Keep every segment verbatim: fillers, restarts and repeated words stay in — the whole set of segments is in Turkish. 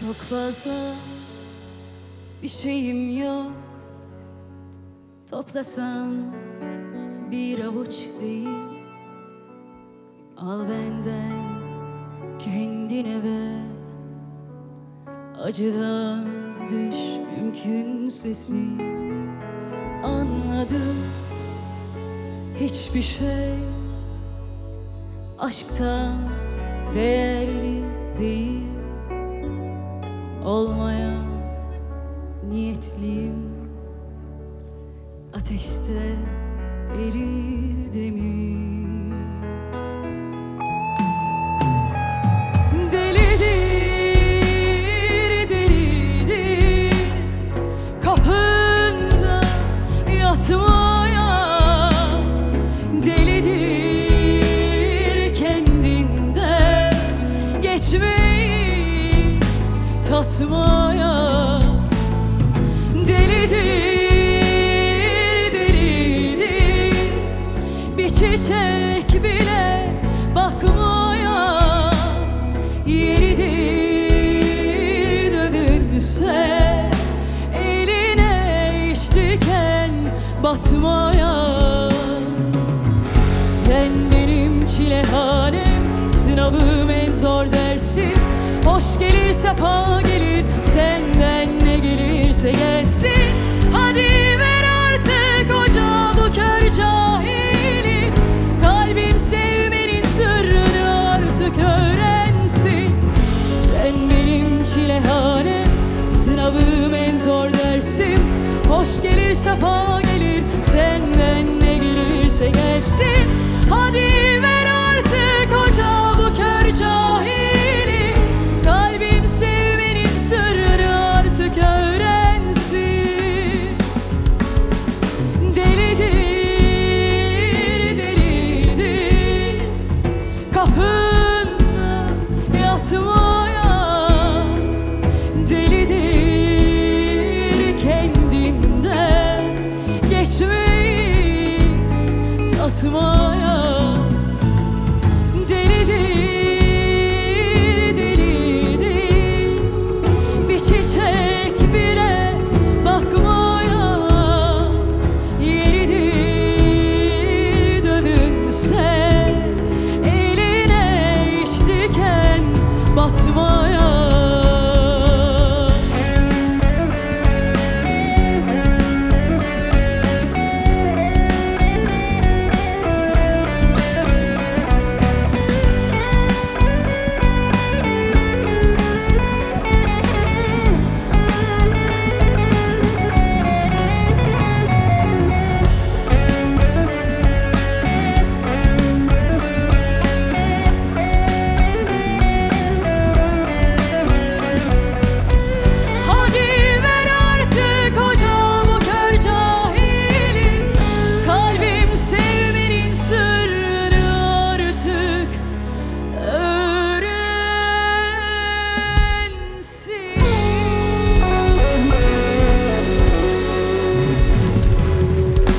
Çok fazla bir şeyim yok, toplasan bir avuç değil. Al benden kendine ver, acıdan düş mümkünse sil. Anladım, hiçbir şey aşktan değerli değil. Olmaya niyetliyim, ateşte erir demir. Delidir, delidir, kapında yatmaya. Delidir, kendinde geçmeyi tatmaya. Delidir, delidir, bir çiçek bile bakmaya. Yeridir, dövülse eline iş diken batmaya. Sen benim çilehanem, sınavım en zor dersim. Hoş gelir sefa gelir, senden ne gelirse gelsin. Hadi ver artık hoca bu kör cahili, kalbim sevmenin sırrını artık öğrensin. Sen benim çilehanem, sınavım en zor dersim. Hoş gelir sefa gelir, senden ne gelirse gelsin. Hadi ver artık hoca bu kör cahili, kalbim sevmenin sırrını artık öğrensin. Delidir, delidir, kapında yatmaya. Delidir, kendimden geçmeyi tatmaya. Delidir, delidir, bir çiçek bile bakmaya. Yeridir, dövünse eline iş diken batmaya.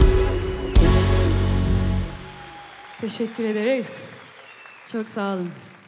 Teşekkür ederiz. Çok sağ olun.